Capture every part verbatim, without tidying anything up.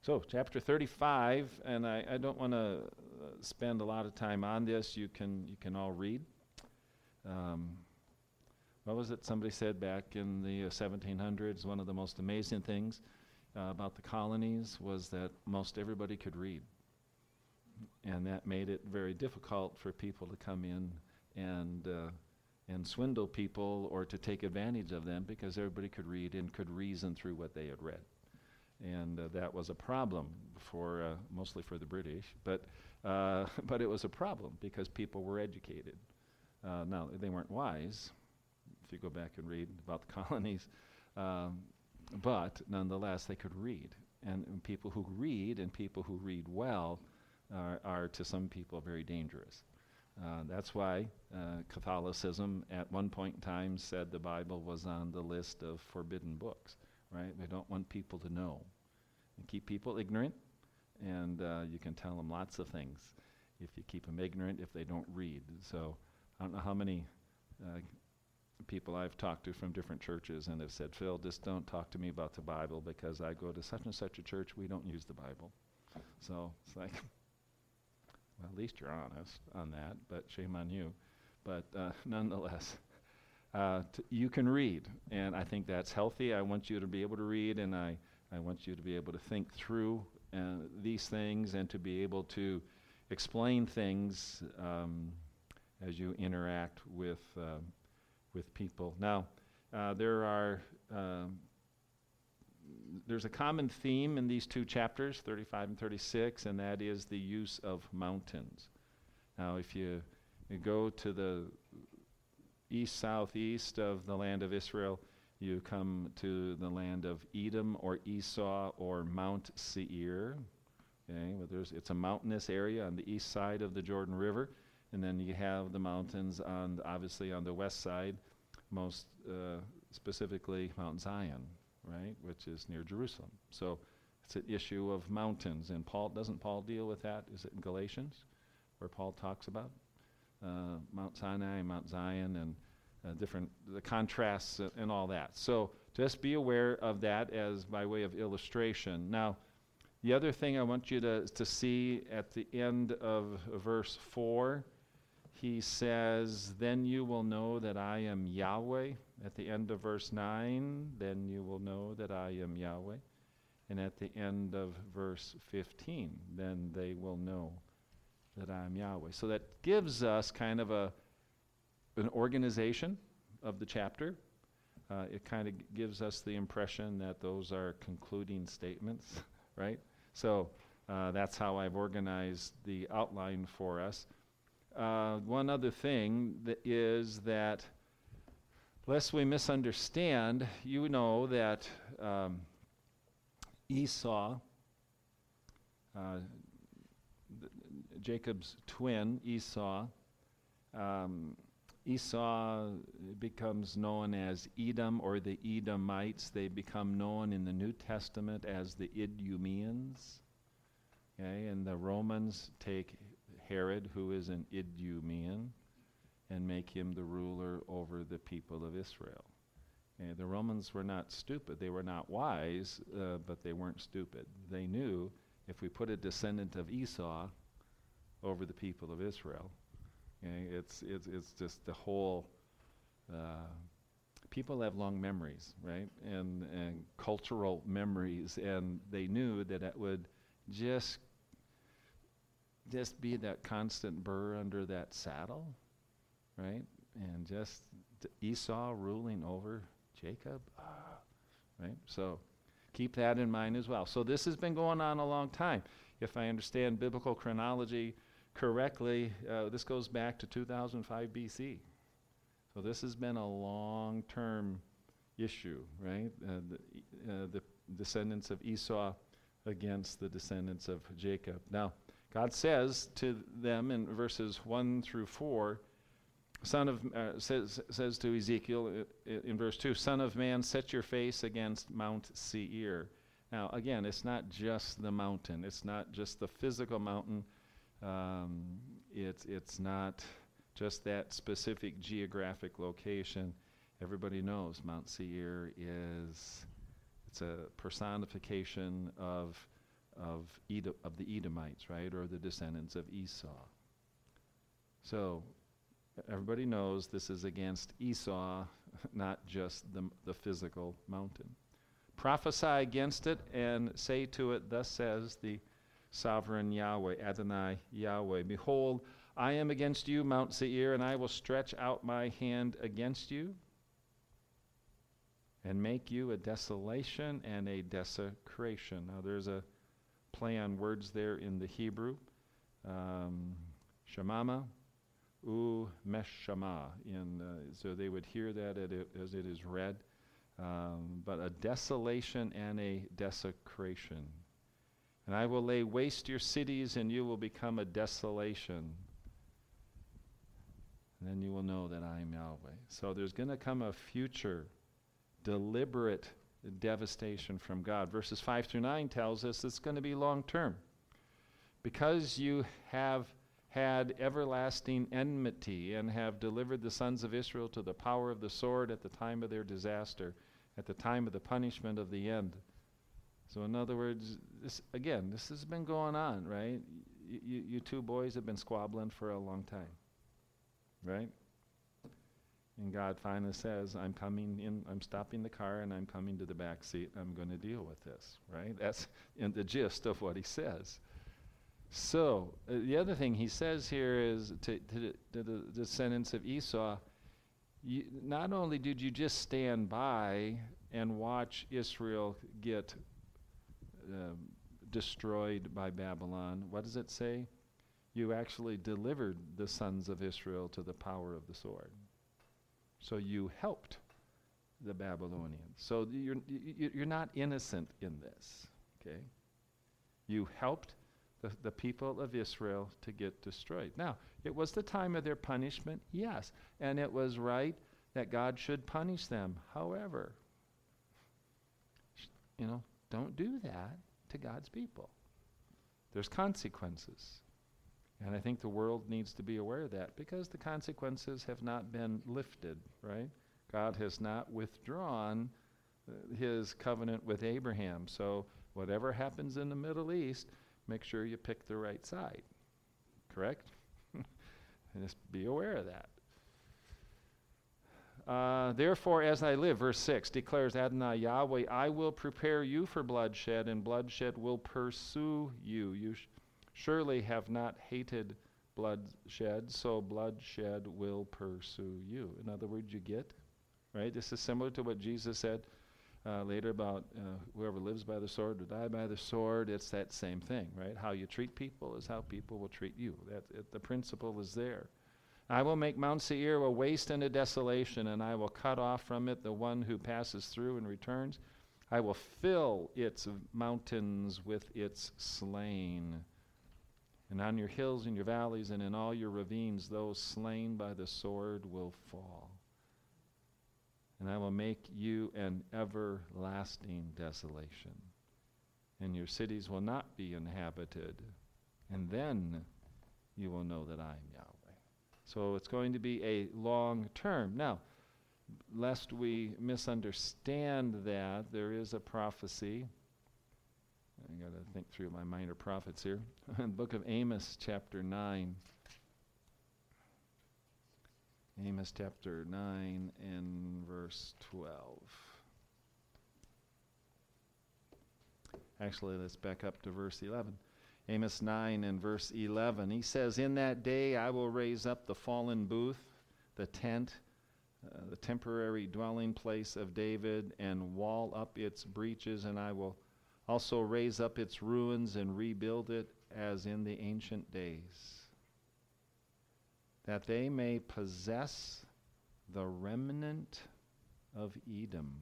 So, chapter thirty-five, and I, I don't want to uh, spend a lot of time on this. You can you can all read. Um, what was it somebody said back in the uh, seventeen hundreds? One of the most amazing things uh, about the colonies was that most everybody could read. And that made it very difficult for people to come in and uh, and swindle people or to take advantage of them, because everybody could read and could reason through what they had read. And uh, that was a problem for uh, mostly for the British, but uh, but it was a problem because people were educated. Uh, now, they weren't wise, if you go back and read about the colonies, um, but nonetheless, they could read. And, and people who read and people who read well are, are to some people, very dangerous. Uh, that's why uh, Catholicism at one point in time said the Bible was on the list of forbidden books. Right? We don't want people to know. And keep people ignorant, and uh, you can tell them lots of things if you keep them ignorant, if they don't read. So I don't know how many uh, people I've talked to from different churches and have said, Phil, just don't talk to me about the Bible because I go to such and such a church, we don't use the Bible. So it's like, well, at least you're honest on that, but shame on you. But uh, nonetheless, Uh, t- you can read, and I think that's healthy. I want you to be able to read, and I, I want you to be able to think through uh, these things and to be able to explain things um, as you interact with uh, with people. Now, uh, there are um, there's a common theme in these two chapters, thirty-five and thirty-six, and that is the use of mountains. Now, if you, you go to the east, southeast of the land of Israel, you come to the land of Edom or Esau or Mount Seir. Okay, well, there's, it's a mountainous area on the east side of the Jordan River, and then you have the mountains on, the, obviously on the west side, most uh, specifically Mount Zion, right, which is near Jerusalem. So it's an issue of mountains, and Paul doesn't Paul deal with that? Is it in Galatians, where Paul talks about Uh, Mount Sinai, Mount Zion, and uh, different the contrasts uh, and all that. So just be aware of that as by way of illustration. Now, the other thing I want you to, to see at the end of verse four, he says, then you will know that I am Yahweh. At the end of verse nine, then you will know that I am Yahweh. And at the end of verse fifteen, then they will know that I am Yahweh. So that gives us kind of a an organization of the chapter. Uh, it kind of g- gives us the impression that those are concluding statements, right? So uh, that's how I've organized the outline for us. Uh, one other thing that is that, lest we misunderstand, you know that um, Esau, uh, Jacob's twin, Esau, um, Esau becomes known as Edom or the Edomites. They become known in the New Testament as the Idumeans. Okay, and the Romans take Herod, who is an Idumean, and make him the ruler over the people of Israel. Okay, the Romans were not stupid. They were not wise, uh, but they weren't stupid. They knew if we put a descendant of Esau over the people of Israel, okay, it's it's it's just the whole. Uh, people have long memories, right, and and cultural memories, and they knew that it would just just be that constant burr under that saddle, right, and just Esau ruling over Jacob, ah, right. So keep that in mind as well. So this has been going on a long time. If I understand biblical chronology correctly, uh, this goes back to two thousand five B C. So this has been a long-term issue, right? Uh, the, uh, the descendants of Esau against the descendants of Jacob. Now, God says to them in verses one through four, Son of uh, says says to Ezekiel uh, in verse two, Son of man, set your face against Mount Seir. Now, again, it's not just the mountain. It's not just the physical mountain. Um, it's it's not just that specific geographic location. Everybody knows Mount Seir is, it's a personification of of Edom, of the Edomites, right, or the descendants of Esau. So everybody knows this is against Esau, not just the, the physical mountain. Prophesy against it and say to it, thus says the sovereign Yahweh, Adonai Yahweh, behold, I am against you, Mount Seir, and I will stretch out my hand against you and make you a desolation and a desecration. Now there's a play on words there in the Hebrew. Um, Shemama, u meshama. In, uh, so they would hear that at it, as it is read. Um, but a desolation and a desecration. And I will lay waste your cities, and you will become a desolation. And then you will know that I am Yahweh. So there's going to come a future deliberate devastation from God. Verses five through nine tells us it's going to be long term. Because you have had everlasting enmity and have delivered the sons of Israel to the power of the sword at the time of their disaster, at the time of the punishment of the end. So in other words, this again, this has been going on, right? Y- y- you two boys have been squabbling for a long time, right? And God finally says, I'm coming in, I'm stopping the car and I'm coming to the back seat. I'm going to deal with this, right? That's in the gist of what he says. So uh, the other thing he says here is to, to, the, to the descendants of Esau, you, not only did you just stand by and watch Israel get um, destroyed by Babylon, what does it say? You actually delivered the sons of Israel to the power of the sword. So you helped the Babylonians. So you're, you're not innocent in this, okay? You helped the, the people of Israel to get destroyed. Now, it was the time of their punishment, yes, and it was right that God should punish them. However, sh- you know, don't do that to God's people. There's consequences. And I think the world needs to be aware of that because the consequences have not been lifted, right? God has not withdrawn uh, his covenant with Abraham. So whatever happens in the Middle East, make sure you pick the right side, correct? And just be aware of that. Uh, Therefore, as I live, verse six, declares Adonai Yahweh, I will prepare you for bloodshed, and bloodshed will pursue you. You sh- surely have not hated bloodshed, so bloodshed will pursue you. In other words, you get, right? This is similar to what Jesus said uh, later about uh, whoever lives by the sword will die by the sword. It's that same thing, right? How you treat people is how people will treat you. That it, the principle is there. I will make Mount Seir a waste and a desolation, and I will cut off from it the one who passes through and returns. I will fill its mountains with its slain. And on your hills and your valleys and in all your ravines, those slain by the sword will fall. And I will make you an everlasting desolation. And your cities will not be inhabited. And then you will know that I am Yahweh. So it's going to be a long term. Now, lest we misunderstand that, there is a prophecy. I got to think through my minor prophets here. In the book of Amos, chapter nine. Amos chapter nine and verse twelve. Actually, let's back up to verse eleven. Amos nine and verse eleven. He says, in that day I will raise up the fallen booth, the tent, uh, the temporary dwelling place of David, and wall up its breaches, and I will also raise up its ruins and rebuild it as in the ancient days, that they may possess the remnant of Edom.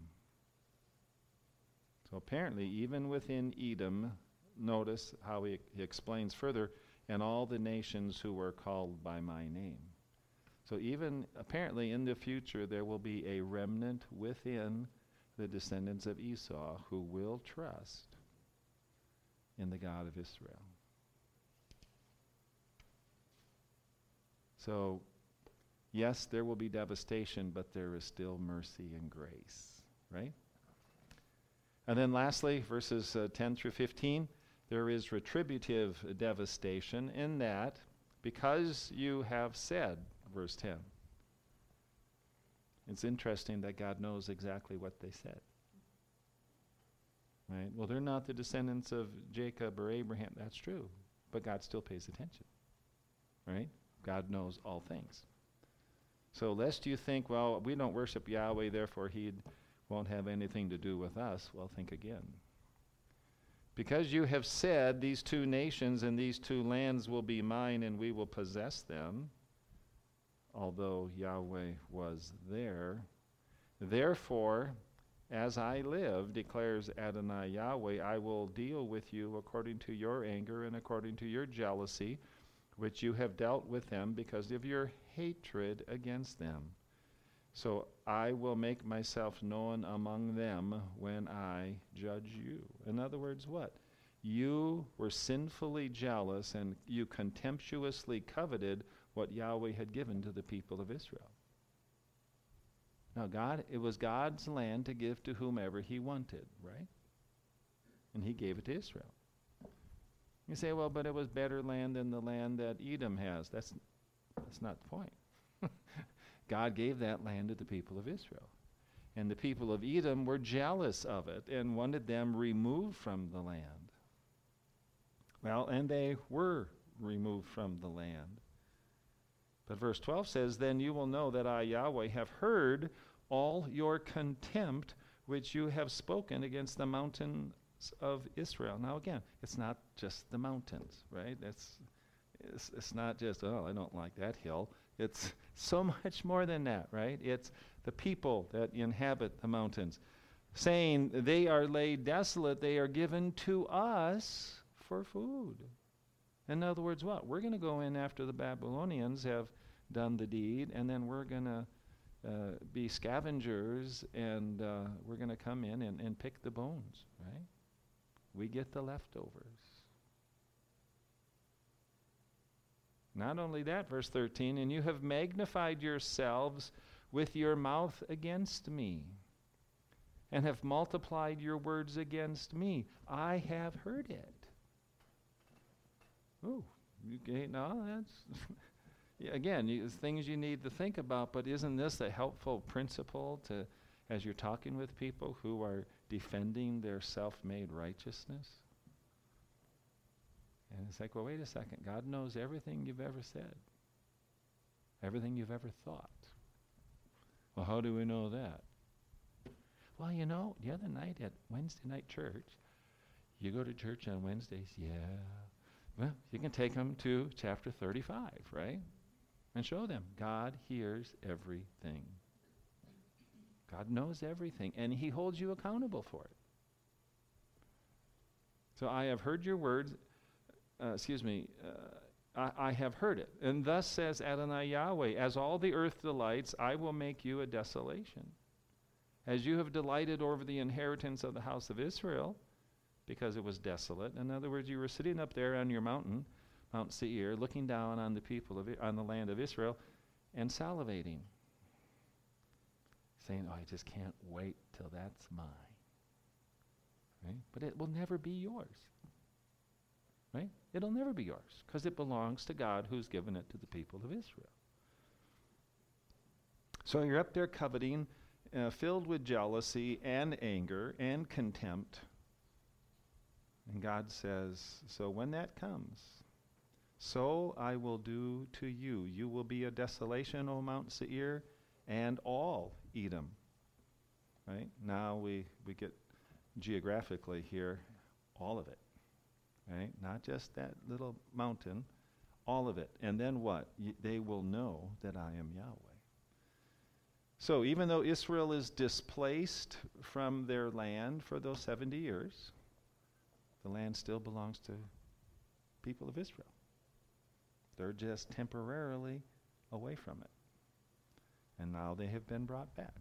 So apparently, even within Edom, notice how he, he explains further, and all the nations who were called by my name. So even apparently in the future, there will be a remnant within the descendants of Esau who will trust in the God of Israel. So, yes, there will be devastation, but there is still mercy and grace, right? And then lastly, verses uh, ten through fifteen, there is retributive devastation in that because you have said, verse ten. It's interesting that God knows exactly what they said. Right? Well, they're not the descendants of Jacob or Abraham. That's true. But God still pays attention. Right? God knows all things. So lest you think, well, we don't worship Yahweh, therefore he won't have anything to do with us. Well, think again. Because you have said these two nations and these two lands will be mine and we will possess them, although Yahweh was there, therefore, as I live, declares Adonai Yahweh, I will deal with you according to your anger and according to your jealousy, which you have dealt with them because of your hatred against them. So I will make myself known among them when I judge you. In other words, what? You were sinfully jealous and you contemptuously coveted what Yahweh had given to the people of Israel. Now God, it was God's land to give to whomever he wanted, right? And he gave it to Israel. You say, well, but it was better land than the land that Edom has. That's, that's not the point. God gave that land to the people of Israel. And the people of Edom were jealous of it and wanted them removed from the land. Well, and they were removed from the land. But verse twelve says, then you will know that I, Yahweh, have heard all your contempt which you have spoken against the mountains of Israel. Now again, it's not just the mountains, right? It's, it's, it's not just, oh, I don't like that hill. It's so much more than that, right? It's the people that inhabit the mountains, saying they are laid desolate, they are given to us for food. In other words, what? We're going to go in after the Babylonians have done the deed, and then we're going to uh, be scavengers, and uh, we're going to come in and, and pick the bones, right? We get the leftovers. Not only that, verse thirteen, and you have magnified yourselves with your mouth against me, and have multiplied your words against me. I have heard it. Oh, okay, no, that's, yeah, again, you, things you need to think about, but isn't this a helpful principle to, as you're talking with people who are defending their self-made righteousness? And it's like, well, wait a second. God knows everything you've ever said, everything you've ever thought. Well, how do we know that? Well, you know, the other night at Wednesday night church, you go to church on Wednesdays, yeah. Well, you can take them to chapter thirty-five, right? And show them God hears everything. God knows everything, and he holds you accountable for it. So I have heard your words, uh, excuse me, uh, I, I have heard it. And thus says Adonai Yahweh, as all the earth delights, I will make you a desolation. As you have delighted over the inheritance of the house of Israel, because it was desolate. In other words, you were sitting up there on your mountain, Mount Seir, looking down on the people of I- on the land of Israel, and salivating, saying, "Oh, I just can't wait till that's mine." Right? But it will never be yours. Right? It'll never be yours because it belongs to God, who's given it to the people of Israel. So you're up there coveting, uh, filled with jealousy and anger and contempt. And God says, so when that comes, so I will do to you. You will be a desolation, O Mount Seir, and all Edom. Right? Now we, we get geographically here, all of it. Right? Not just that little mountain, all of it. And then what? Y- they will know that I am Yahweh. So even though Israel is displaced from their land for those seventy years, the land still belongs to people of Israel. They're just temporarily away from it. And now they have been brought back.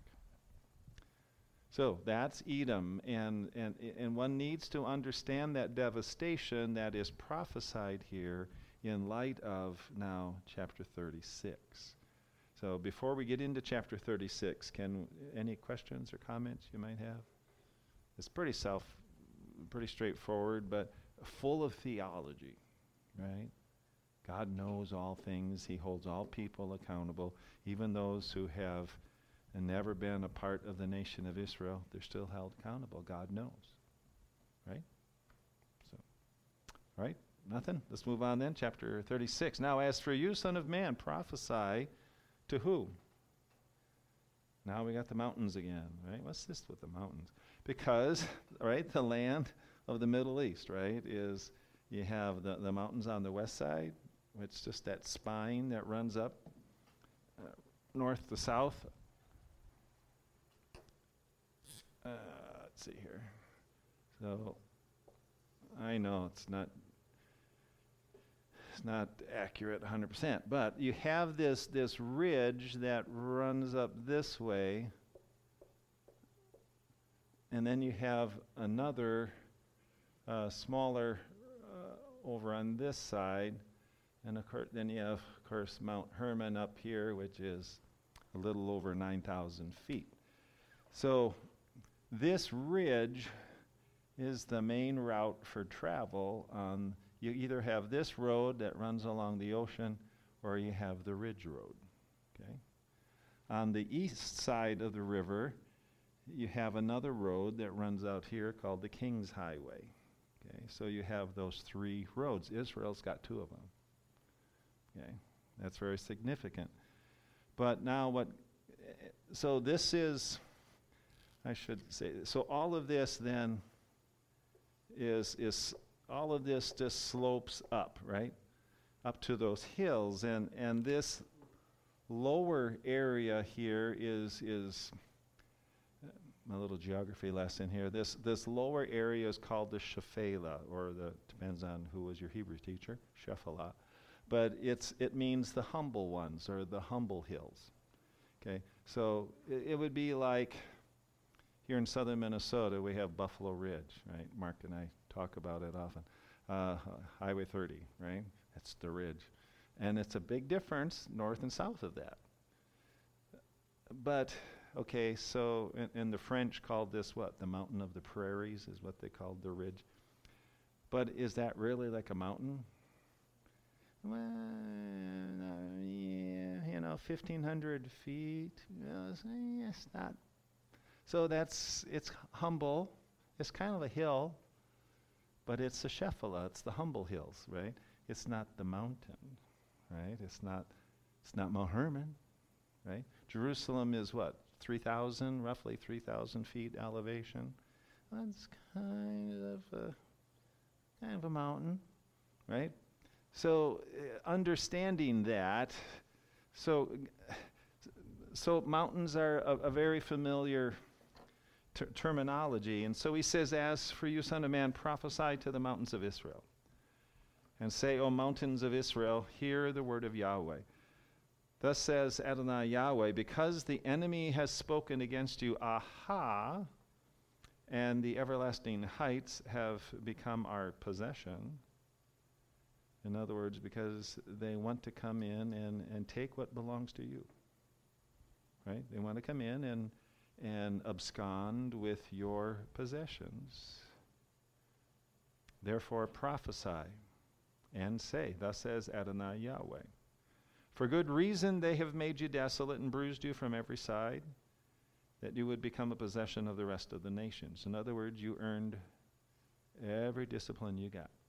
So that's Edom, and, and, and one needs to understand that devastation that is prophesied here in light of now chapter thirty-six. So before we get into chapter thirty-six, can any questions or comments you might have? It's pretty self, pretty straightforward, but full of theology, right? God knows all things. He holds all people accountable, even those who have never been a part of the nation of Israel. They're still held accountable. God knows, right? So, right? Nothing? Let's move on then. Chapter thirty-six. Now, as for you, son of man, prophesy to who? Now we got the mountains again, right? What's this with the mountains? Because, right, the land of the Middle East, right, is you have the, the mountains on the west side, which just that spine that runs up uh, north to south. Uh, let's see here. So I know it's not it's not accurate one hundred percent, but you have this this ridge that runs up this way, and then you have another uh, smaller uh, over on this side, and of course then you have of course Mount Hermon up here, which is a little over nine thousand feet. So this ridge is the main route for travel. On you either have this road that runs along the ocean, or you have the ridge road. Okay. On the east side of the river, you have another road that runs out here called the King's Highway. Okay. So you have those three roads. Israel's got two of them. Okay. That's very significant. But now what? So this is. I should say, so all of this then is, is all of this just slopes up, right? Up to those hills. And, and this lower area here is, is uh, a little geography lesson here. This, this lower area is called the Shephelah, or the, depends on who was your Hebrew teacher, Shephelah. But it's, it means the humble ones, or the humble hills. Okay, so it, it would be like, here in southern Minnesota, we have Buffalo Ridge, right? Mark and I talk about it often. Uh, Highway thirty, right? That's the ridge. And it's a big difference north and south of that. But, okay, so, in, in the French called this what? The mountain of the prairies is what they called the ridge. But is that really like a mountain? Well, uh, yeah, you know, fifteen hundred feet. You know, it's, eh, it's not. So that's, it's humble. It's kind of a hill, but it's the Shephelah. It's the humble hills, right? It's not the mountain, right? It's not, it's not Mount Hermon, right? Jerusalem is what? three thousand, roughly three thousand feet elevation. That's kind of a, kind of a mountain, right? So uh, understanding that, so, so mountains are a, a very familiar Ter- terminology. And so he says, as for you, son of man, prophesy to the mountains of Israel. And say, O mountains of Israel, hear the word of Yahweh. Thus says Adonai Yahweh, because the enemy has spoken against you, aha, and the everlasting heights have become our possession. In other words, because they want to come in and, and take what belongs to you. Right? They want to come in and and abscond with your possessions. Therefore prophesy and say, thus says Adonai Yahweh, for good reason they have made you desolate and bruised you from every side, that you would become a possession of the rest of the nations. In other words, you earned every discipline you got.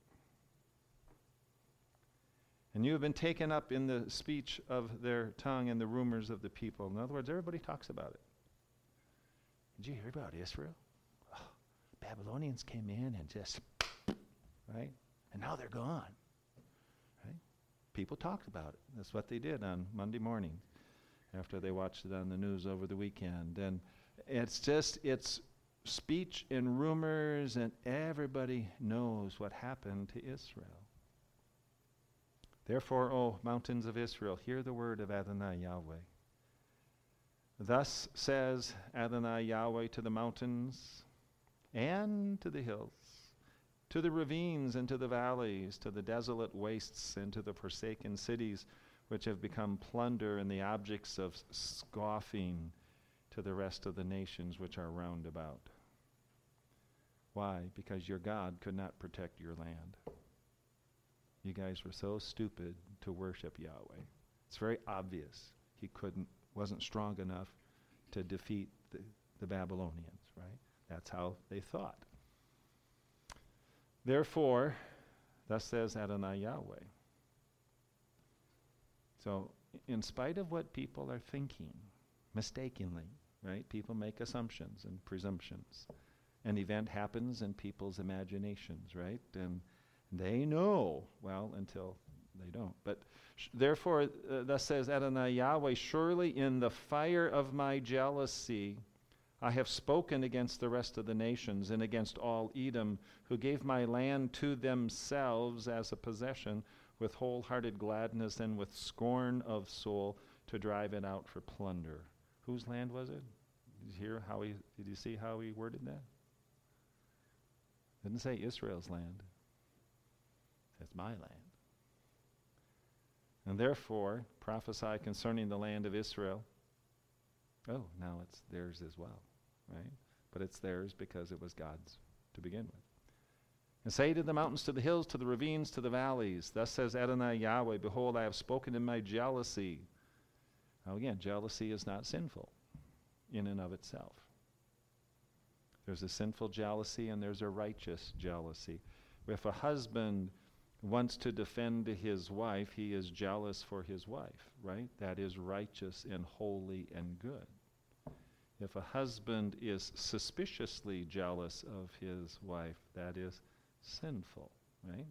And you have been taken up in the speech of their tongue and the rumors of the people. In other words, everybody talks about it. Did you hear about Israel? Oh, Babylonians came in and just, right? And now they're gone. Right? People talked about it. That's what they did on Monday morning after they watched it on the news over the weekend. And it's just, it's speech and rumors, and everybody knows what happened to Israel. Therefore, O mountains of Israel, hear the word of Adonai Yahweh. Thus says Adonai Yahweh to the mountains and to the hills, to the ravines and to the valleys, to the desolate wastes and to the forsaken cities, which have become plunder and the objects of scoffing to the rest of the nations which are round about. Why? Because your God could not protect your land. You guys were so stupid to worship Yahweh. It's very obvious he couldn't, wasn't strong enough to defeat the, the Babylonians, right? That's how they thought. Therefore, thus says Adonai Yahweh. So, in spite of what people are thinking, mistakenly, right? People make assumptions and presumptions. An event happens in people's imaginations, right? And they know, well, until they don't. But sh- therefore, uh, thus says Adonai Yahweh, surely in the fire of my jealousy I have spoken against the rest of the nations and against all Edom, who gave my land to themselves as a possession with wholehearted gladness and with scorn of soul to drive it out for plunder. Whose land was it? Did you hear how he, did you see how he worded that? Didn't say Israel's land. It says my land. And therefore, prophesy concerning the land of Israel. Oh, now it's theirs as well, right? But it's theirs because it was God's to begin with. And say to the mountains, to the hills, to the ravines, to the valleys, thus says Adonai Yahweh, behold, I have spoken in my jealousy. Now again, jealousy is not sinful in and of itself. There's a sinful jealousy and there's a righteous jealousy. If a husband wants to defend his wife, he is jealous for his wife, right? That is righteous and holy and good. If a husband is suspiciously jealous of his wife, that is sinful, right?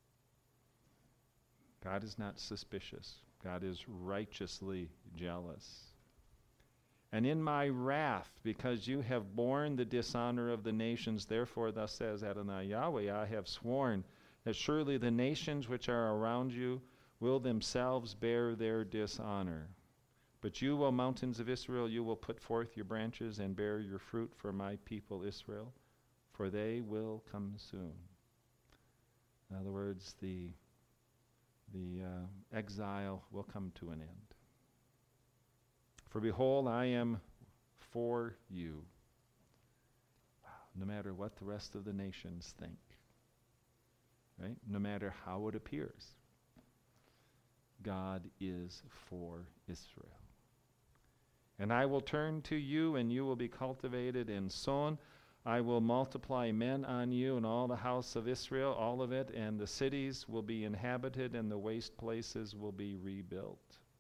God is not suspicious. God is righteously jealous. And in my wrath, because you have borne the dishonor of the nations, therefore thus says Adonai Yahweh, I have sworn that surely the nations which are around you will themselves bear their dishonor. But you, O mountains of Israel, you will put forth your branches and bear your fruit for my people Israel, for they will come soon. In other words, the, the uh, exile will come to an end. For behold, I am for you. Wow. No matter what the rest of the nations think, right? No matter how it appears, God is for Israel. And I will turn to you, and you will be cultivated and sown. I will multiply men on you and all the house of Israel, all of it, and the cities will be inhabited, and the waste places will be rebuilt.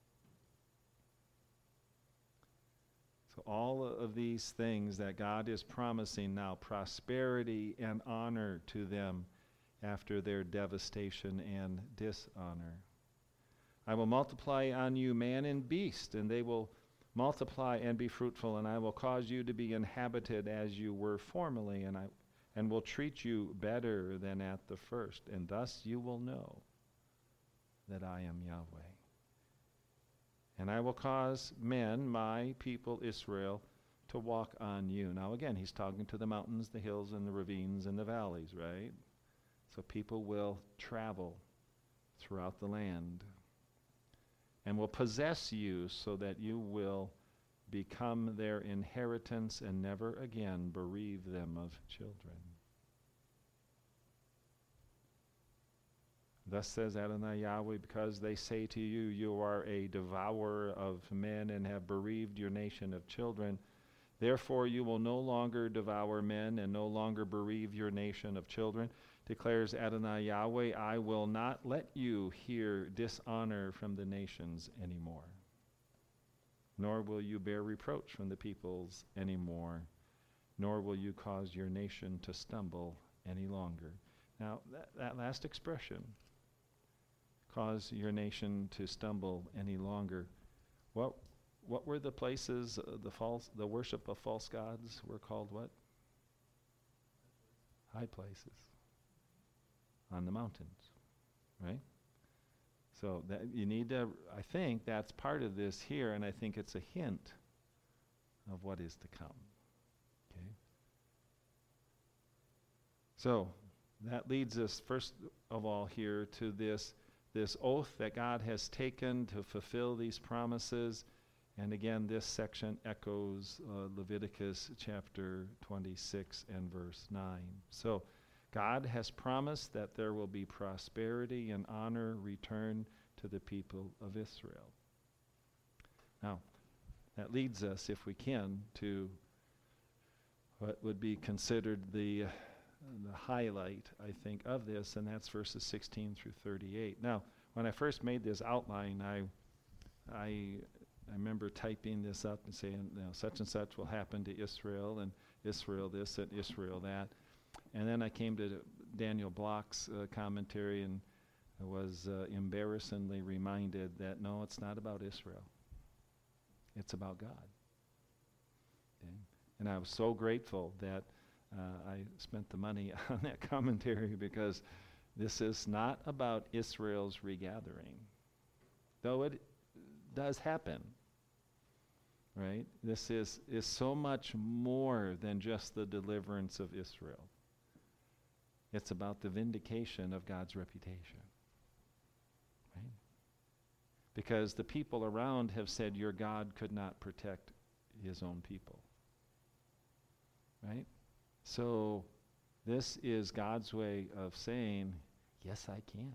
So all of these things that God is promising now, prosperity and honor to them after their devastation and dishonor. I will multiply on you man and beast, and they will multiply and be fruitful, and I will cause you to be inhabited as you were formerly, and I and will treat you better than at the first, and thus you will know that I am Yahweh. And I will cause men, my people Israel, to walk on you. Now again, he's talking to the mountains, the hills, and the ravines, and the valleys, right? So people will travel throughout the land and will possess you so that you will become their inheritance and never again bereave them of children. Thus says Adonai Yahweh, because they say to you, you are a devourer of men and have bereaved your nation of children. Therefore you will no longer devour men and no longer bereave your nation of children. Declares Adonai Yahweh, I will not let you hear dishonor from the nations anymore, nor will you bear reproach from the peoples anymore, nor will you cause your nation to stumble any longer. Now, that, that last expression, cause your nation to stumble any longer, what what were the places, uh, the false, the worship of false gods were called what? High places. On the mountains, right? So that you need to, I think that's part of this here, and I think it's a hint of what is to come. Okay? So that leads us first of all here to this, this oath that God has taken to fulfill these promises And again, this section echoes uh, Leviticus chapter twenty-six and verse nine. So God has promised that there will be prosperity and honor returned to the people of Israel. Now, that leads us, if we can, to what would be considered the, uh, the highlight, I think, of this, and that's verses sixteen through thirty-eight. Now, when I first made this outline, I, I, I remember typing this up and saying, you know, such and such will happen to Israel, and Israel this and Israel that. And then I came to Daniel Block's uh, commentary and I was uh, embarrassingly reminded that, no, it's not about Israel. It's about God. Okay? And I was so grateful that uh, I spent the money on that commentary, because this is not about Israel's regathering, though it does happen, right? This is, is so much more than just the deliverance of Israel. It's about the vindication of God's reputation, right? Because the people around have said your God could not protect his own people, right? So this is God's way of saying, yes, I can.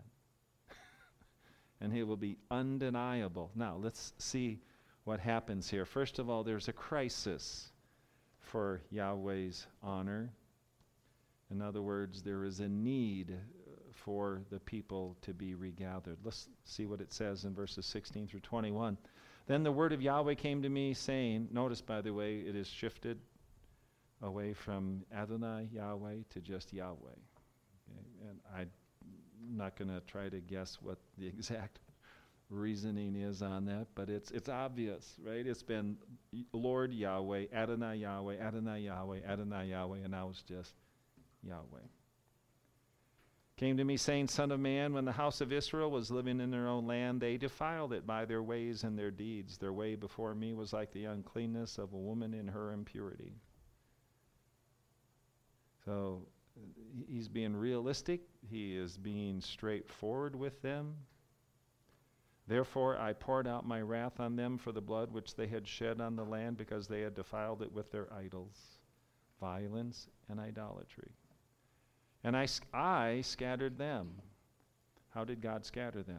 And it will be undeniable. Now, let's see what happens here. First of all, there's a crisis for Yahweh's honor. In other words, there is a need uh, for the people to be regathered. Let's see what it says in verses sixteen through twenty-one. Then the word of Yahweh came to me, saying, notice, by the way, it is shifted away from Adonai, Yahweh, to just Yahweh. Okay? And I'm not going to try to guess what the exact reasoning is on that, but it's it's obvious, right? It's been Lord Yahweh, Adonai Yahweh, Adonai Yahweh, Adonai Yahweh, and now it's just Yahweh. Came to me saying, Son of man, when the house of Israel was living in their own land, they defiled it by their ways and their deeds. Their way before me was like the uncleanness of a woman in her impurity. So he's being realistic. He is being straightforward with them. Therefore I poured out my wrath on them for the blood which they had shed on the land, because they had defiled it with their idols, violence, and idolatry. And I, sc- I scattered them. How did God scatter them?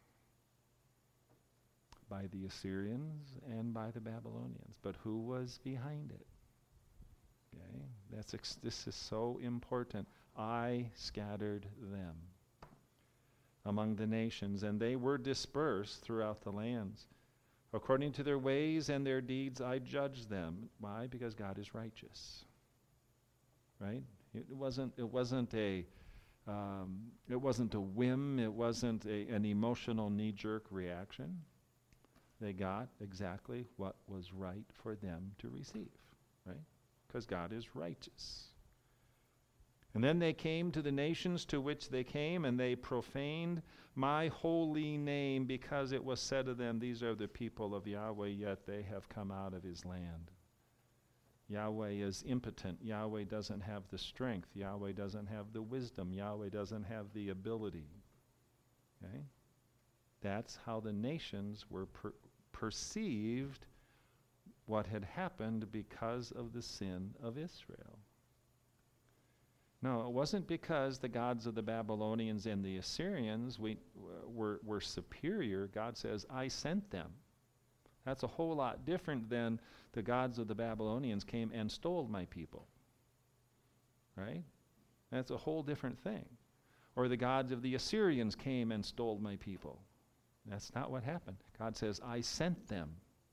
By the Assyrians and by the Babylonians. But who was behind it? Okay, that's ex- this is so important. I scattered them among the nations, and they were dispersed throughout the lands. According to their ways and their deeds, I judged them. Why? Because God is righteous. Right? It wasn't. It wasn't a. Um, it wasn't a whim. It wasn't a, an emotional knee-jerk reaction. They got exactly what was right for them to receive. Right? Because God is righteous. And then they came to the nations to which they came, and they profaned my holy name, because it was said of them, these are the people of Yahweh, yet they have come out of his land. Yahweh is impotent. Yahweh doesn't have the strength. Yahweh doesn't have the wisdom. Yahweh doesn't have the ability. Okay? That's how the nations were per- perceived what had happened because of the sin of Israel. No, it wasn't because the gods of the Babylonians and the Assyrians we, w- were, were superior. God says, I sent them. That's a whole lot different than the gods of the Babylonians came and stole my people. Right? That's a whole different thing. Or the gods of the Assyrians came and stole my people. That's not what happened. God says, I sent them.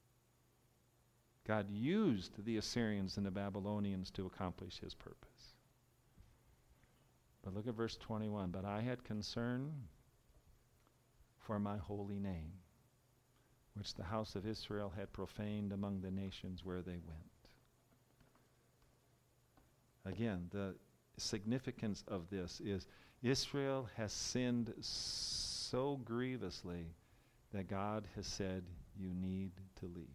God used the Assyrians and the Babylonians to accomplish his purpose. But look at verse twenty-one. But I had concern for my holy name, which the house of Israel had profaned among the nations where they went. Again, the significance of this is Israel has sinned so grievously that God has said, you need to leave.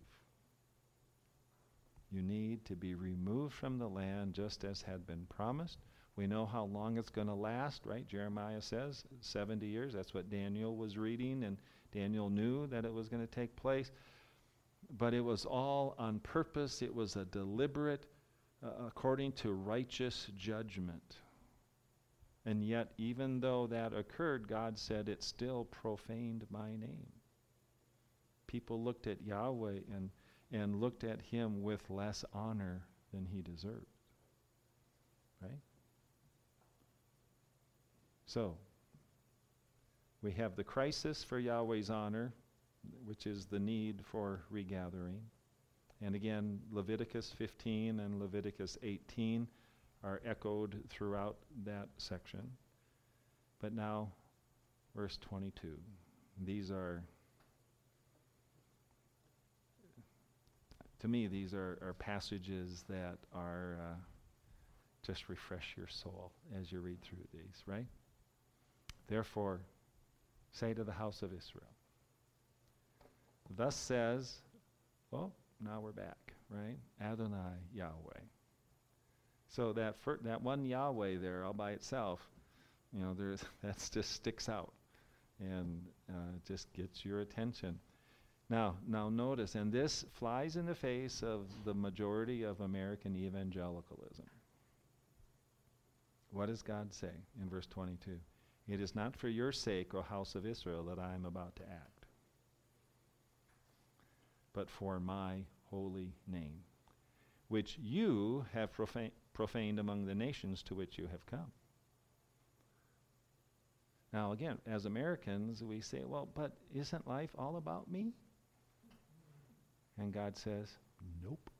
You need to be removed from the land just as had been promised. We know how long it's going to last, right? Jeremiah says seventy years. That's what Daniel was reading, and Daniel knew that it was going to take place. but it was all on purpose. It was a deliberate, uh, according to righteous judgment. And yet, even though that occurred, God said it still profaned my name. People looked at Yahweh and, and looked at him with less honor than he deserved. Right? So, we have the crisis for Yahweh's honor, which is the need for regathering. And again, Leviticus fifteen and Leviticus eighteen are echoed throughout that section. But now, verse twenty-two. These are, to me, these are, are passages that are uh, just refresh your soul as you read through these, right? Therefore, say to the house of Israel, thus says, well, now we're back, right? Adonai Yahweh. So that fir- that one Yahweh there all by itself, you know, there's that just sticks out and uh, just gets your attention. Now, now notice, and this flies in the face of the majority of American evangelicalism. What does God say in verse twenty-two? It is not for your sake, O house of Israel, that I am about to act, but for my holy name, which you have profan- profaned among the nations to which you have come. Now again, as Americans, we say, well, but isn't life all about me? And God says, nope.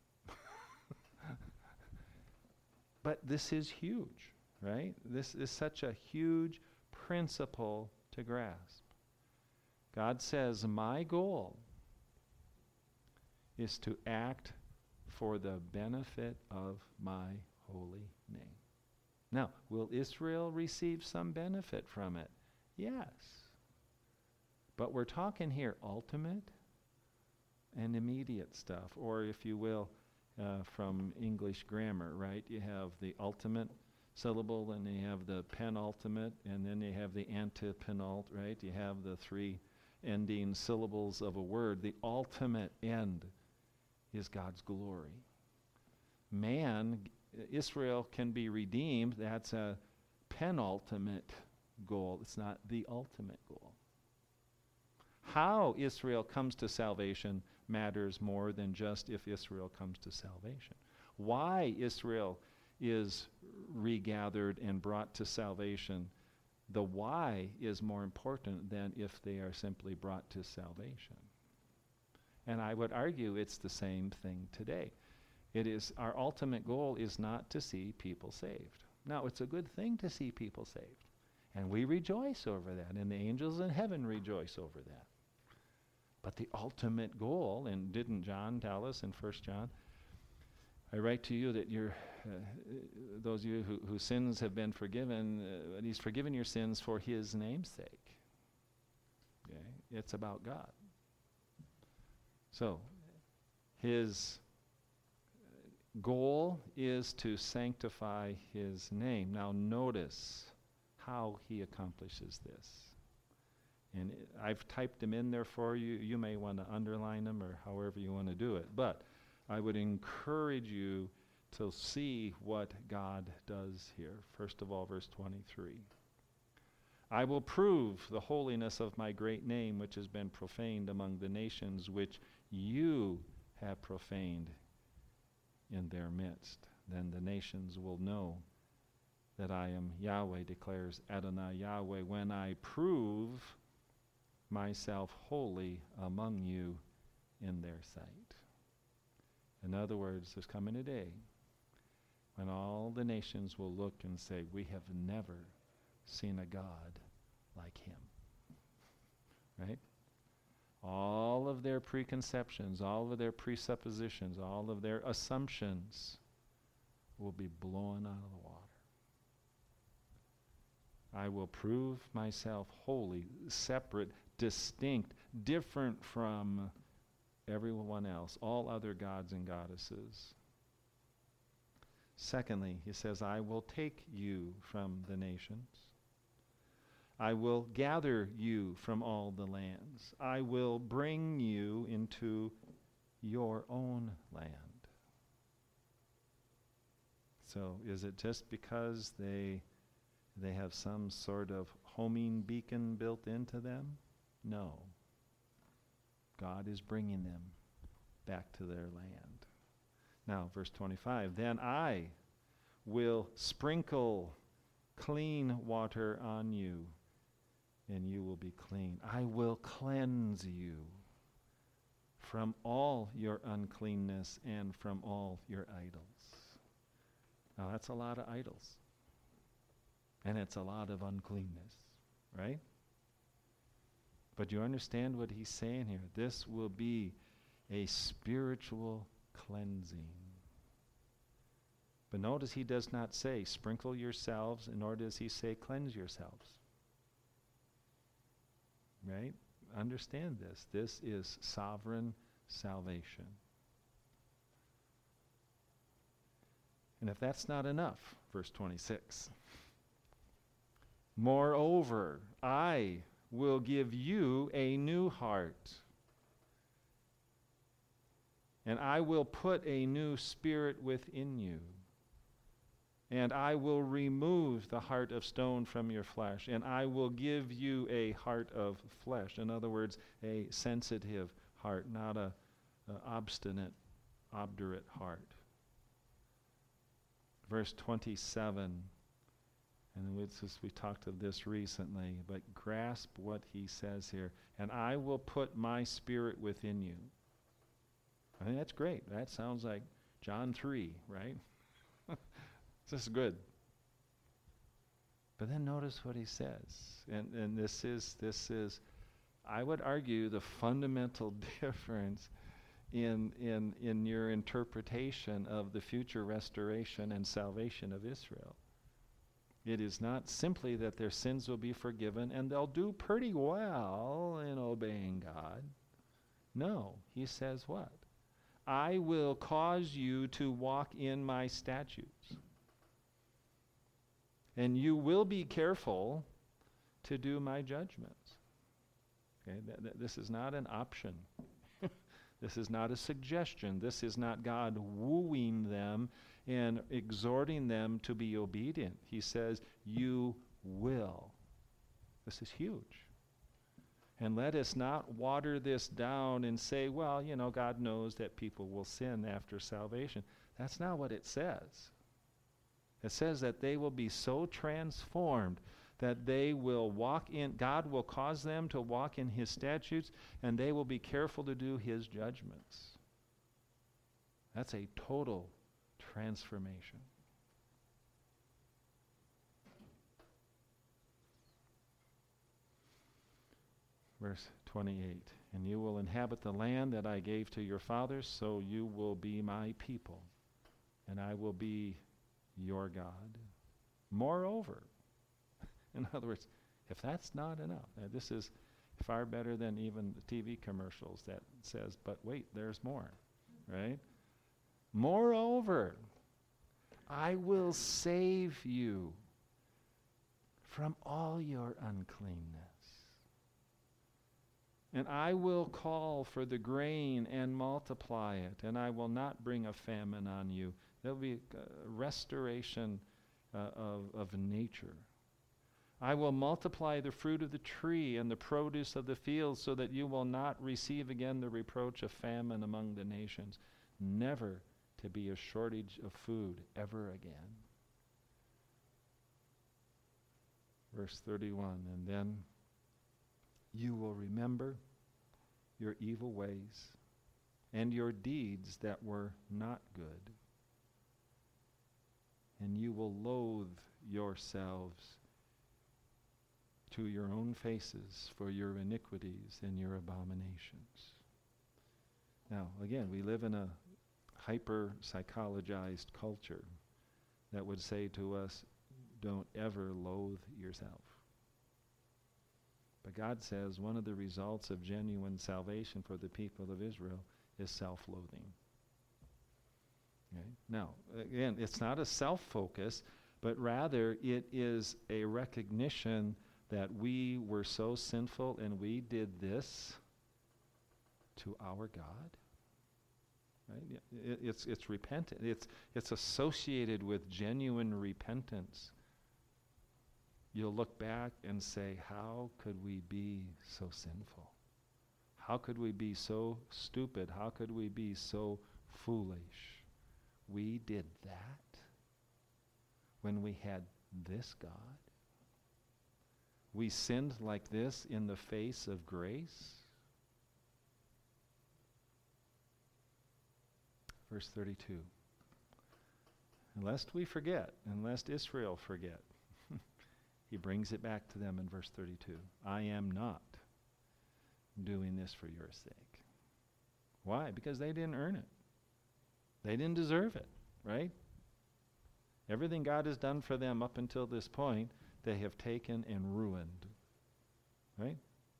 But this is huge, right? This is such a huge principle to grasp. God says, my goal is to act for the benefit of my holy name. Now, will Israel receive some benefit from it? Yes. But we're talking here ultimate and immediate stuff, or if you will, uh, from English grammar, right? You have the ultimate syllable, and you have the penultimate, and then you have the antepenult, right? You have the three ending syllables of a word. The ultimate end is God's glory. Man, Israel can be redeemed. That's a penultimate goal. It's not the ultimate goal. How Israel comes to salvation matters more than just if Israel comes to salvation. Why Israel is regathered and brought to salvation, the why is more important than if they are simply brought to salvation. And I would argue it's the same thing today. It is, our ultimate goal is not to see people saved. Now, it's a good thing to see people saved. And we rejoice over that, and the angels in heaven rejoice over that. But the ultimate goal, and didn't John tell us in First John, I write to you that you're, uh, those of you who, whose sins have been forgiven, uh, he's forgiven your sins for his name's sake. Okay? It's about God. So, his goal is to sanctify his name. Now notice how he accomplishes this. And it, I've typed them in there for you. You may want to underline them or however you want to do it. But I would encourage you to see what God does here. First of all, verse twenty-three. I will prove the holiness of my great name, which has been profaned among the nations, which you have profaned in their midst. Then the nations will know that I am Yahweh, declares Adonai Yahweh, when I prove myself holy among you in their sight. In other words, there's coming a day when all the nations will look and say, we have never seen a God like him. Right? All of their preconceptions, all of their presuppositions, all of their assumptions will be blown out of the water. I will prove myself holy, separate, distinct, different from everyone else, all other gods and goddesses. Secondly, he says, I will take you from the nations. I will gather you from all the lands. I will bring you into your own land. So is it just because they they have some sort of homing beacon built into them? No. God is bringing them back to their land. Now, verse twenty-five, then I will sprinkle clean water on you, and you will be clean. I will cleanse you from all your uncleanness and from all your idols. Now, that's a lot of idols. And it's a lot of uncleanness, right? But you understand what he's saying here. This will be a spiritual cleansing. But notice he does not say, sprinkle yourselves, nor does he say, cleanse yourselves. Right? Understand this. This is sovereign salvation. And if that's not enough, verse twenty-six, moreover, I will give you a new heart, and I will put a new spirit within you, and I will remove the heart of stone from your flesh, and I will give you a heart of flesh. In other words, a sensitive heart, not a, a obstinate, obdurate heart. Verse twenty-seven, and it's just, we talked of this recently, but grasp what he says here. And I will put my spirit within you. I think that's great. That sounds like John three, right? This is good. But then notice what he says. And and this is this is I would argue the fundamental difference in in in your interpretation of the future restoration and salvation of Israel. It is not simply that their sins will be forgiven and they'll do pretty well in obeying God. No, he says what? I will cause you to walk in my statutes. And you will be careful to do my judgments. Okay, th- th- this is not an option. This is not a suggestion. This is not God wooing them and exhorting them to be obedient. He says, you will. This is huge. And let us not water this down and say, well, you know, God knows that people will sin after salvation. That's not what it says. It says that they will be so transformed that they will walk in, God will cause them to walk in his statutes, and they will be careful to do his judgments. That's a total transformation. Verse twenty-eight, and you will inhabit the land that I gave to your fathers, so you will be my people, and I will be your God. Moreover, in other words, if that's not enough, uh, this is far better than even the T V commercials that says, but wait, there's more, right? Moreover, I will save you from all your uncleanness. And I will call for the grain and multiply it, and I will not bring a famine on you. There will be a restoration uh, of, of nature. I will multiply the fruit of the tree and the produce of the field so that you will not receive again the reproach of famine among the nations. Never to be a shortage of food ever again. Verse thirty-one, and then you will remember your evil ways and your deeds that were not good. And you will loathe yourselves to your own faces for your iniquities and your abominations. Now, again, we live in a hyper-psychologized culture that would say to us, don't ever loathe yourself. But God says one of the results of genuine salvation for the people of Israel is self-loathing. Okay? Now, again, it's not a self-focus, but rather it is a recognition that we were so sinful and we did this to our God. Right? It, it's it's repentant. It's it's associated with genuine repentance. You'll look back and say, how could we be so sinful? How could we be so stupid? How could we be so foolish? We did that when we had this God. We sinned like this in the face of grace. Verse thirty-two. Lest we forget, and lest Israel forget. He brings it back to them in verse thirty-two. I am not doing this for your sake. Why? Because they didn't earn it. They didn't deserve it, right? Everything God has done for them up until this point, they have taken and ruined, right?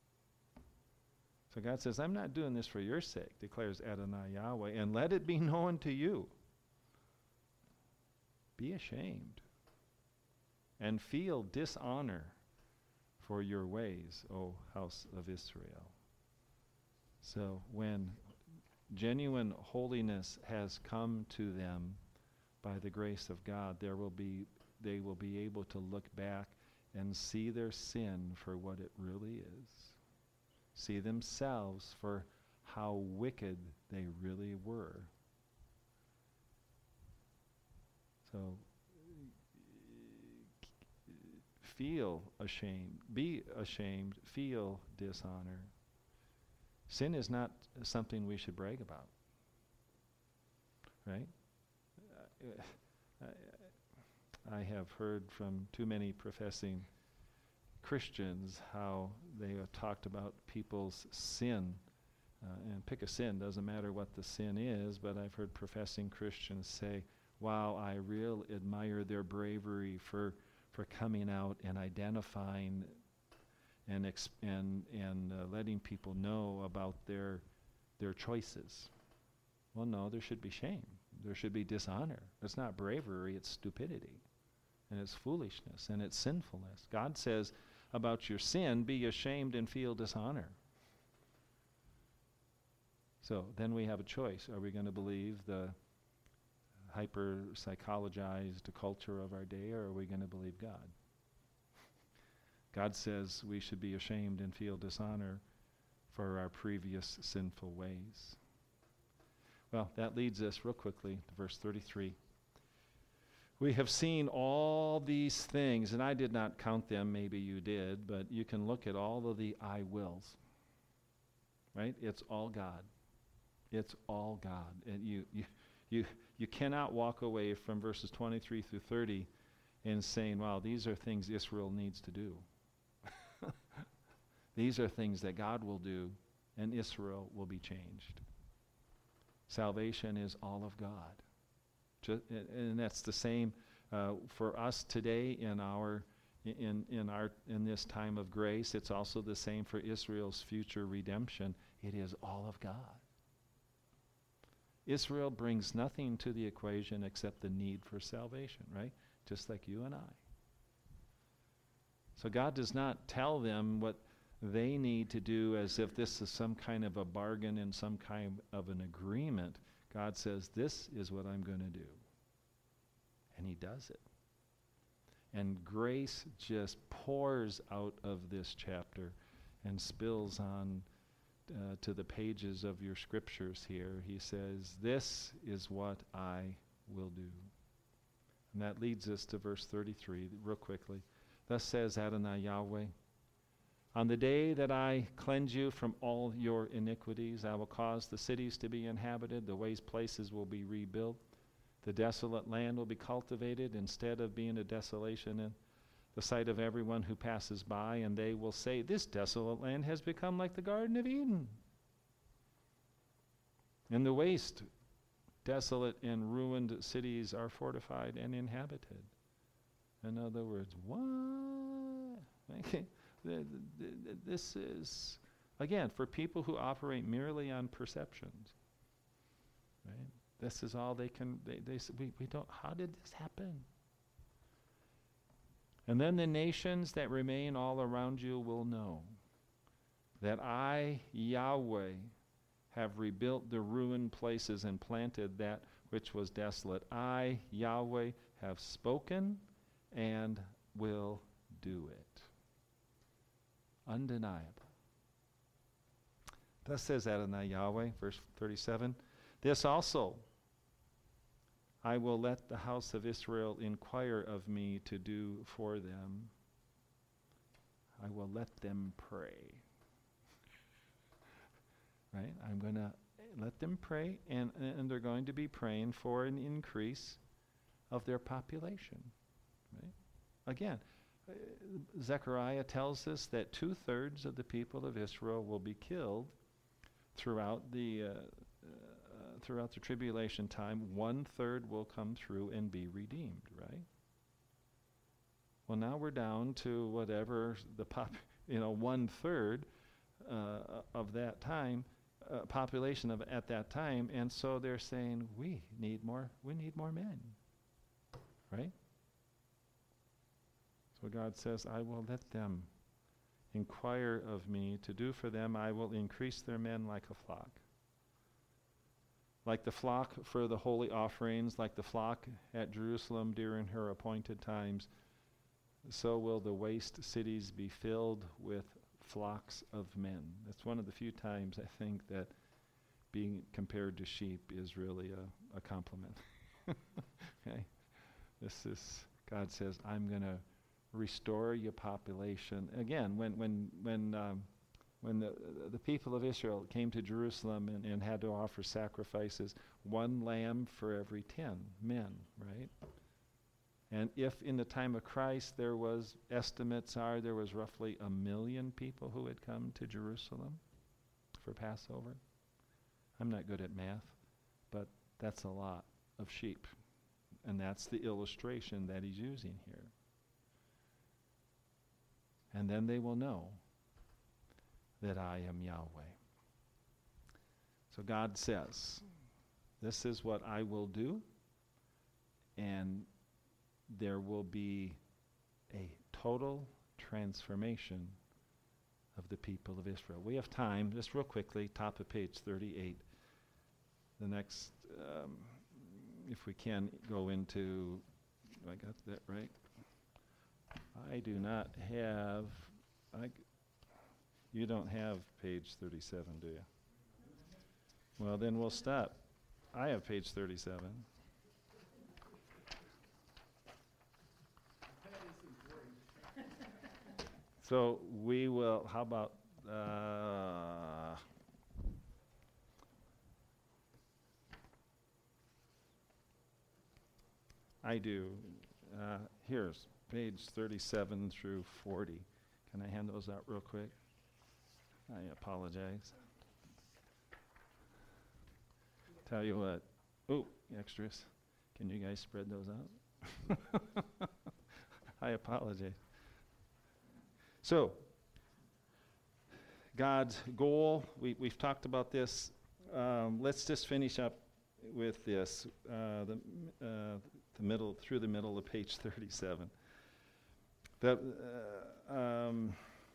So God says, I'm not doing this for your sake, declares Adonai Yahweh, and let it be known to you. Be ashamed and feel dishonor for your ways, O house of Israel. So when genuine holiness has come to them by the grace of God, there will be they will be able to look back and see their sin for what it really is. See themselves for how wicked they really were. So feel ashamed, be ashamed, feel dishonor. Sin is not something we should brag about, right? I have heard from too many professing Christians how they have talked about people's sin. Uh, and pick a sin, doesn't matter what the sin is, but I've heard professing Christians say, wow, I real admire their bravery for for coming out and identifying and exp- and and uh, letting people know about their their choices. Well, no, there should be shame. There should be dishonor. It's not bravery, it's stupidity. And it's foolishness, and it's sinfulness. God says about your sin, be ashamed and feel dishonor. So then we have a choice. Are we going to believe the hyper-psychologized culture of our day, or are we going to believe God? God says we should be ashamed and feel dishonor for our previous sinful ways. Well, that leads us real quickly to verse thirty-three. We have seen all these things, and I did not count them, maybe you did, but you can look at all of the I wills, right? It's all God. It's all God. And you you you you cannot walk away from verses twenty-three through thirty and saying, wow, these are things Israel needs to do. These are things that God will do, and Israel will be changed. Salvation is all of God. Just, and that's the same uh, for us today in our in in our in this time of grace. It's also the same for Israel's future redemption. It is all of God. Israel brings nothing to the equation except the need for salvation, right? Just like you and I. So God does not tell them what they need to do as if this is some kind of a bargain and some kind of an agreement. God says, this is what I'm going to do. And he does it. And grace just pours out of this chapter and spills on uh, to the pages of your scriptures here. He says, this is what I will do. And that leads us to verse thirty-three, real quickly. Thus says Adonai Yahweh, on the day that I cleanse you from all your iniquities, I will cause the cities to be inhabited, the waste places will be rebuilt, the desolate land will be cultivated instead of being a desolation in the sight of everyone who passes by, and they will say, this desolate land has become like the Garden of Eden. And the waste, desolate and ruined cities are fortified and inhabited. In other words, what? Okay. The, the, the, this is, again, for people who operate merely on perceptions. Right? This is all they can, they, they we, we don't, how did this happen? And then the nations that remain all around you will know that I, Yahweh, have rebuilt the ruined places and planted that which was desolate. I, Yahweh, have spoken and will do it. Undeniable. Thus says Adonai Yahweh, verse thirty-seven, this also I will let the house of Israel inquire of me to do for them. I will let them pray. Right? I'm going to let them pray, and, and they're going to be praying for an increase of their population. Right? Again, uh, Zechariah tells us that two-thirds of the people of Israel will be killed throughout the uh, uh, throughout the tribulation time. One-third will come through and be redeemed, right? Well, now we're down to whatever the pop, you know, one-third uh, of that time, uh, population of at that time, and so they're saying we need more. We need more men, right? So God says, I will let them inquire of me to do for them. I will increase their men like a flock. Like the flock for the holy offerings, like the flock at Jerusalem during her appointed times, so will the waste cities be filled with flocks of men. That's one of the few times I think that being compared to sheep is really a, a compliment. Okay? This is, God says, I'm going to restore your population. Again, when when when um, when the the people of Israel came to Jerusalem and, and had to offer sacrifices, one lamb for every ten men, right? And if in the time of Christ there was, estimates are, there was roughly a million people who had come to Jerusalem for Passover. I'm not good at math, but that's a lot of sheep. And that's the illustration that he's using here. And then they will know that I am Yahweh. So God says, this is what I will do, and there will be a total transformation of the people of Israel. We have time, just real quickly, top of page thirty-eight. The next, um, if we can, go into, I got that right? I do not have, I g- you don't have page thirty-seven, do you? Well, then we'll stop. I have page thirty-seven. So we will, how about, uh, I do. Uh, here's page thirty-seven through forty. Can I hand those out real quick? I apologize. Tell you what. Oh, extras. Can you guys spread those out? I apologize. So, God's goal, we, we've talked about this. Um, let's just finish up with this, uh, the, uh, the middle, through the middle of page thirty-seven. That, uh, um,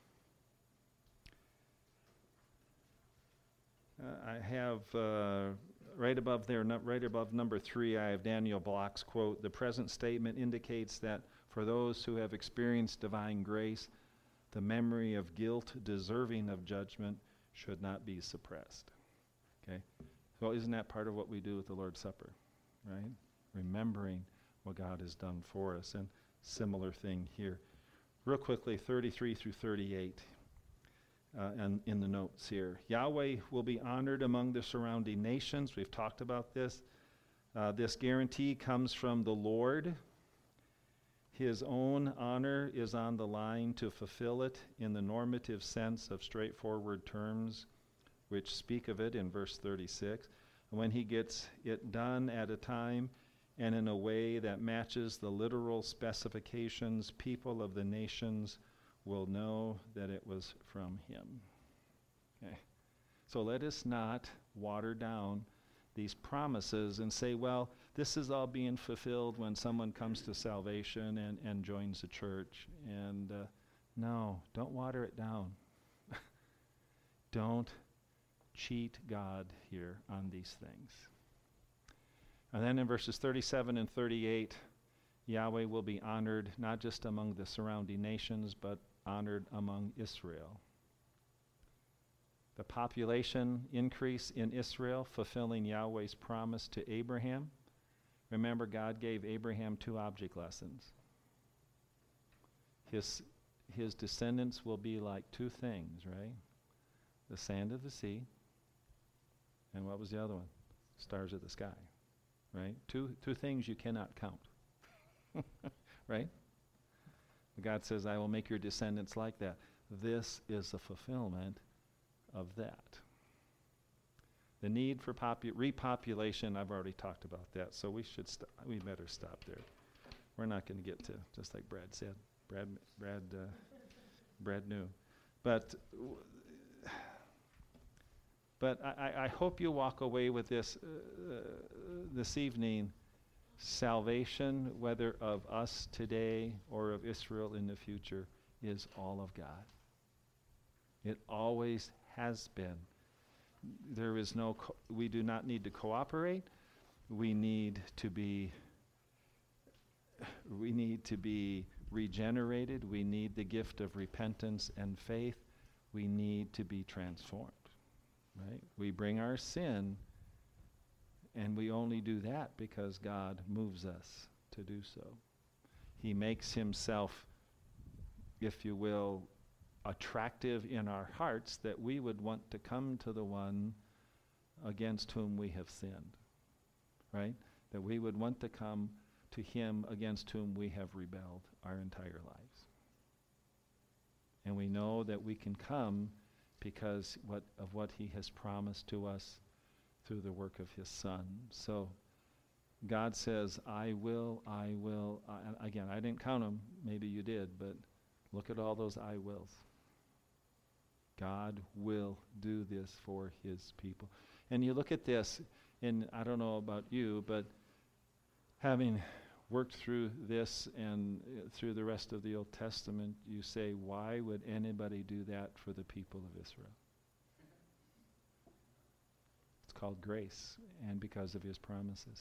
uh, I have uh, right above there, no, right above number three, I have Daniel Block's quote, the present statement indicates that for those who have experienced divine grace, the memory of guilt deserving of judgment should not be suppressed. Okay? So isn't that part of what we do with the Lord's Supper? Right? Remembering what God has done for us. And similar thing here. Real quickly, thirty-three through thirty-eight. Uh, and in the notes here. Yahweh will be honored among the surrounding nations. We've talked about this. Uh, this guarantee comes from the Lord. His own honor is on the line to fulfill it in the normative sense of straightforward terms which speak of it in verse thirty-six. And when he gets it done at a time and in a way that matches the literal specifications, people of the nations will know that it was from him. Okay. So let us not water down these promises and say, well, this is all being fulfilled when someone comes to salvation and, and joins the church. And uh, no, don't water it down. Don't cheat God here on these things. And then in verses thirty-seven and thirty-eight, Yahweh will be honored not just among the surrounding nations, but honored among Israel. The population increase in Israel, fulfilling Yahweh's promise to Abraham. Remember, God gave Abraham two object lessons. His, his descendants will be like two things, right? The sand of the sea, and what was the other one? Stars of the sky, right? Two, two things you cannot count, right? God says, I will make your descendants like that. This is the fulfillment of that. The need for popu- repopulation, I've already talked about that, so we should st- we better stop there. We're not going to get to, just like Brad said. Brad, Brad, uh, Brad knew. But, w- but I, I hope you walk away with this uh, uh, this evening. Salvation, whether of us today or of Israel in the future, is all of God. It always has been. There is no, co- we do not need to cooperate. We need to be, we need to be regenerated. We need the gift of repentance and faith. We need to be transformed, right? We bring our sin, and we only do that because God moves us to do so. He makes himself, if you will, attractive in our hearts, that we would want to come to the one against whom we have sinned, right? That we would want to come to him against whom we have rebelled our entire lives. And we know that we can come because what of what he has promised to us through the work of his Son. So God says, I will, I will. Uh, and again, I didn't count them. Maybe you did, but look at all those I wills. God will do this for his people. And you look at this, and I don't know about you, but having worked through this and uh, through the rest of the Old Testament, you say, why would anybody do that for the people of Israel? It's called grace, and because of his promises.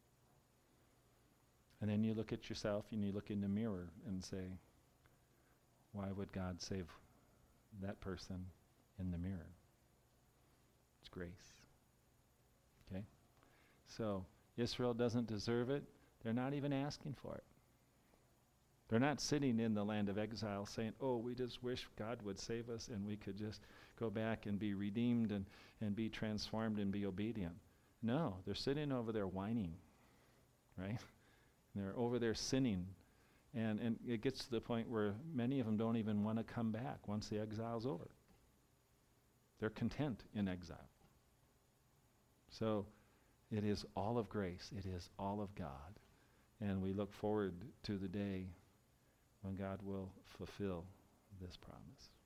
And then you look at yourself and you look in the mirror and say, why would God save that person in the mirror? It's grace. Okay? So, Israel doesn't deserve it. They're not even asking for it. They're not sitting in the land of exile saying, oh, we just wish God would save us and we could just go back and be redeemed and, and be transformed and be obedient. No, they're sitting over there whining, right? They're over there sinning. And, and it gets to the point where many of them don't even want to come back once the exile's over. They're content in exile. So it is all of grace. It is all of God. And we look forward to the day when God will fulfill this promise.